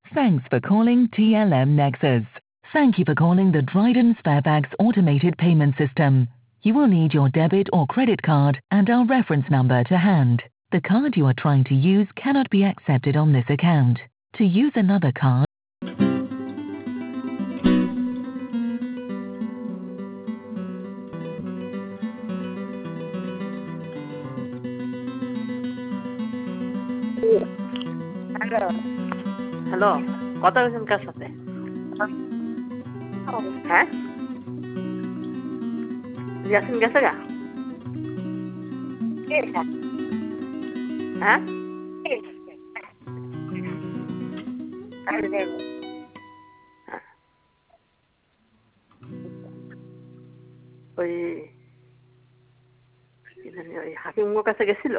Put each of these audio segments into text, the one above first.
Thanks for calling TLM Nexus. Thank you for calling the Dryden Sparebags automated payment system. You will need your debit or credit card and our reference number to hand. The card you are trying to use cannot be accepted on this account. To use another card, hello hello, কথা বলছেন কার সাথে? হ্যাঁ, ইয়াসিন গেছে গা? হ্যাঁ, ওই ওই হাকিমের কাছে গেছিল?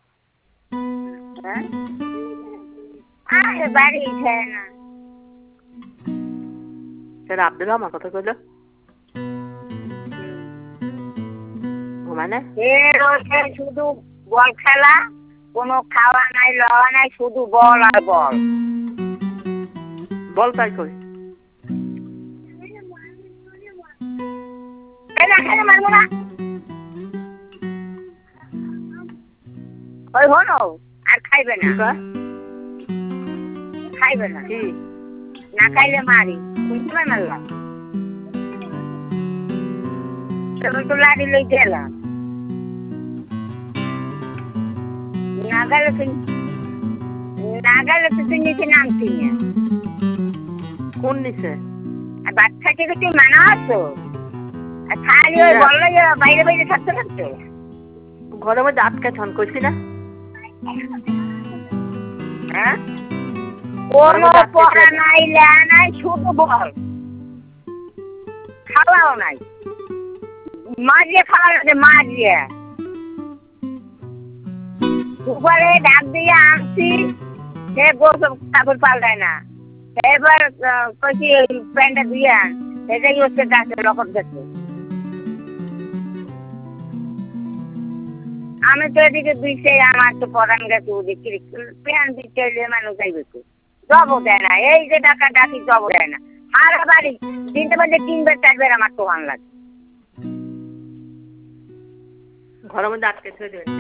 বাড়ি না সেটা আব্দুল আমার কথা কইল ঘুমায় না? শুধু বল খেলা, কোনো খাওয়া নাই লওয়া নাই, শুধু বল আর বল। বল তাই কই মারবো না ওই হলো আর খাইবে না, খাইবে না কি না খাইলে মারি। শুনতে পাই মারলাম তো লাড়ি লই গেলাম নাগালে তো তুই নিচে নামছি না। কোন নিচে? আর বাচ্চাকে তো তুই মানা আছো আর খালি ওই বললো যে বাইরে বাইরে থাকতে থাকতে ঘরের মধ্যে আটকে ছন কইছি না? হ্যাঁ, কোনো পড়া নাই লেয়া নাই, শুধু বল খাওয়াও নাই, মাঝিয়ে খাওয়া লাগে মাঝিয়ে। দুপুরে ডাক দিয়ে আনছি, সে গোসল কাপড় পাল্টায় না, এবার কইছি প্যান্টটা দিয়ে আন, সেটাই হচ্ছে গাছে লকট গেছে। আমি তো এদিকে দিচ্ছে আমার তো পরান গেছে ওদিকে প্যান্ট দিচ্ছে মানুষ যাইবে তো জব দেয় না, এই যে ডাকা ডাকি জব দেয় না। আর বাড়ি দিনটা বাজে 3 বের 4 বের আমার তো ভালো লাগে। ঘরের মধ্যে আটকে থই দেবেন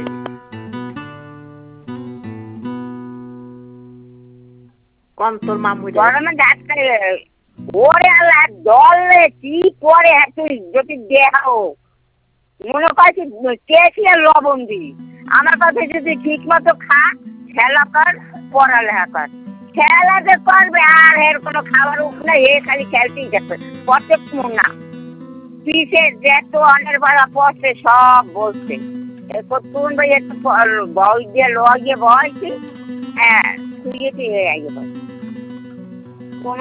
কোন তোর মামু ঘরের মধ্যে আটকে ওরে আল্লাহ দলে কি করে তুই যদি দেখাও মনে করছি কেসি আর লবণ দি। আমার কাছে যদি ঠিক মতো খা, খেলা কর, পড়ালেখা কর। খেলা যে করবে আর এর কোনো খাবার উঠ না, এ খালি খেলতেই যাচ্ছে প্রত্যেক না পিসে যত অনেক বেলা পড়ছে সব বলছে কোন ভাই একটু বই দিয়ে লোয়া গিয়ে বয়ছি হ্যাঁ শুয়েছি হয়ে আগে